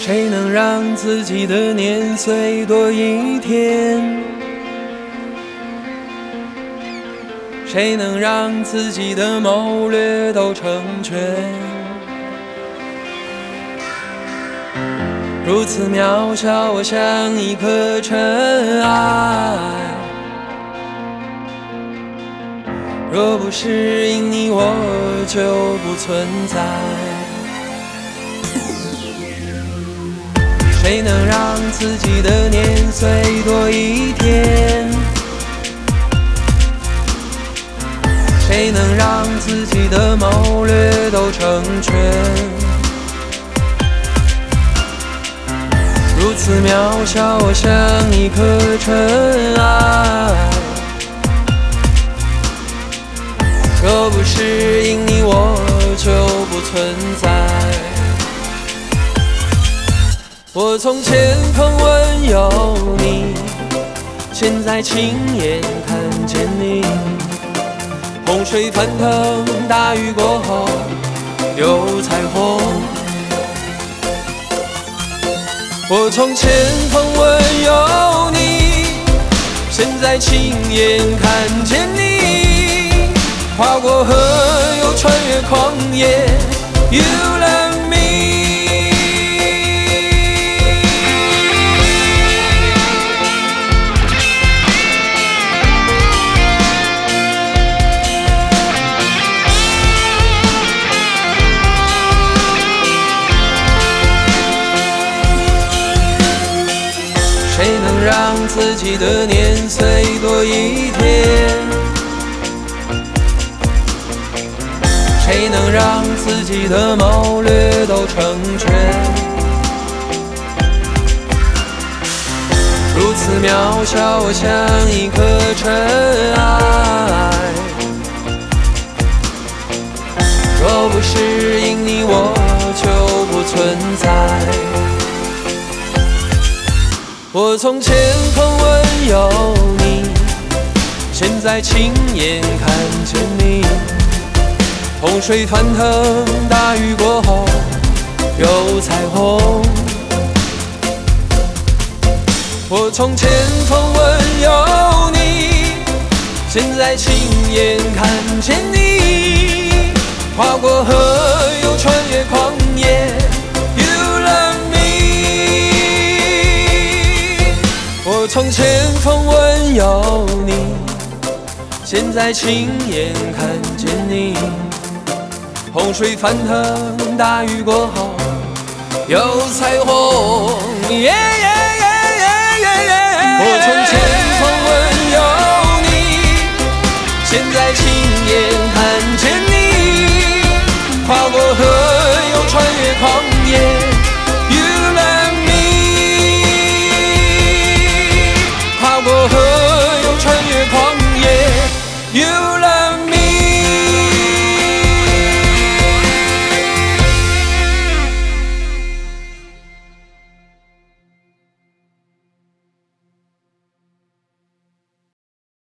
谁能让自己的年岁多一天？谁能让自己的谋略都成全？如此渺小，我像一颗尘埃。若不是因你，我就不存在。谁能让自己的年岁多一天？谁能让自己的谋略都成全？如此渺小，我像一颗尘埃。若不是因你，我就不存在。我从前碰闻有你，现在亲眼看见你。洪水翻腾，大雨过后有彩虹。我从前碰闻有你，现在亲眼看见你。跨过河又穿越旷野 You love me。 谁能让自己的年岁多一天？谁能让自己的谋略都成全？如此渺小，我像一颗尘埃。若不是因你，我就不存在。我从前碰闻有你，现在亲眼看见你。洪水翻腾，大雨过后有彩虹。我从前碰闻有你，现在亲眼看见你。跨过河又穿越旷野 You love me。 我从前碰闻有你，现在亲眼看见你。洪水翻腾，大雨过后有彩虹。我从前碰闻有你，现在亲眼看见你。跨过河又穿越旷野 You love me。 跨过河又穿越旷野 You